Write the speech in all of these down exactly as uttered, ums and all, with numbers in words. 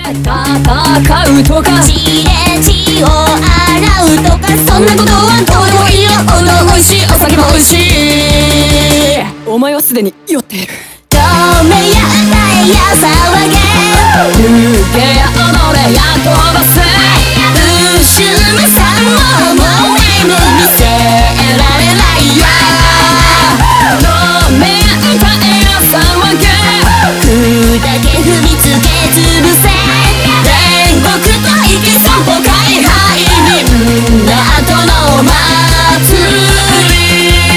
戦うとか血で血を洗うとか、そんなことはどうでもいいよ。おの美味しい、お酒も美味しい。 お前はすでに酔っている。 ごめんや歌えや騒げ、 抜けや踊れや飛ばせ、 後ろさんももう眠見せられないや。 ごめん歌えや騒げ、 空だけ踏みつけ潰せ、天国と行きそこ海廃みんな後の祭り。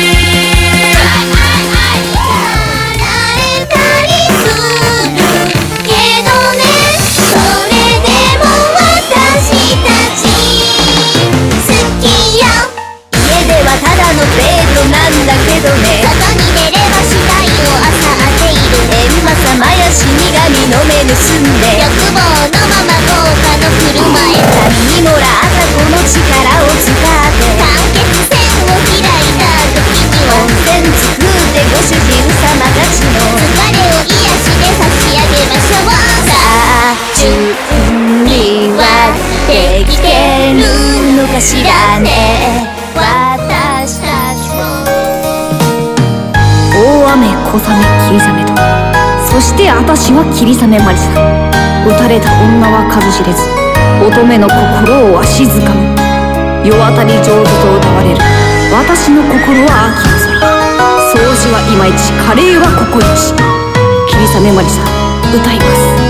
ただの程度なんだけどね、外に出れば死体を朝当ている。閻魔様や死神の目盗んで、欲望のまま豪華の振る舞え。神にもらったこの力を使って完結戦を開いた時には、温泉作ってご主人様たちの疲れを癒して差し上げましょう。さあ準備はできてるのかしらね、私たちも。 大雨小雨霧雨と、そして私は霧雨マリサ。打たれた女は数知れず、乙女の心をわしづかむ。世渡り上手と歌われる私の心は秋の空。掃除はいまいち、カレーはココイチ。霧雨マリサ歌います。